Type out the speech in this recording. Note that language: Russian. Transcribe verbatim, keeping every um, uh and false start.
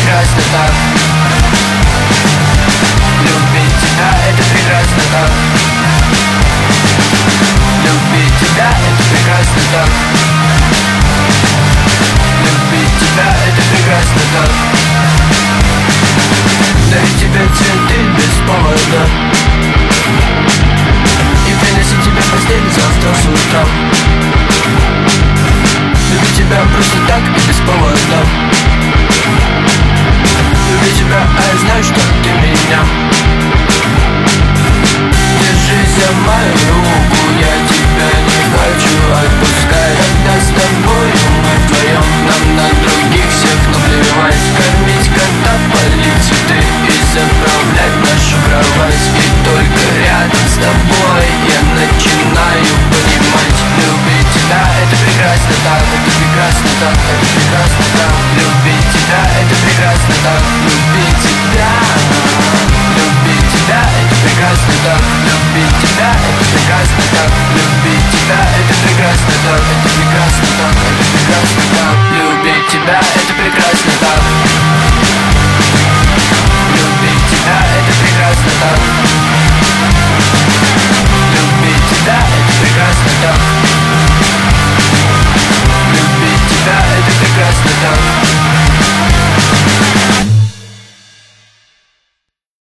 прекрасно так. Любить тебя, это прекрасно так. Любить тебя, это прекрасно так. Любить тебя, это прекрасно так. Дарить тебе цветы без повода и приносить тебе в постель завтра с утра. Любить тебя просто так и без повода. Люблю тебя, а я знаю, что ты меня. Держись за мою руку, я тебя не хочу отпускать. Когда с тобою мы вдвоем, нам на других всех наплевать. Кормить кота, полить цветы и заправлять нашу кровать. И только рядом с тобой я начинаю понимать. Любить тебя, это прекрасно так, это прекрасно так, это прекрасно так. Любить тебя, это прекрасно так. Любить тебя, любить тебя, это прекрасно так. Любить тебя, это прекрасно так. Любить тебя, это прекрасно так, это прекрасно так, это прекрасно так. Любить тебя, это прекрасно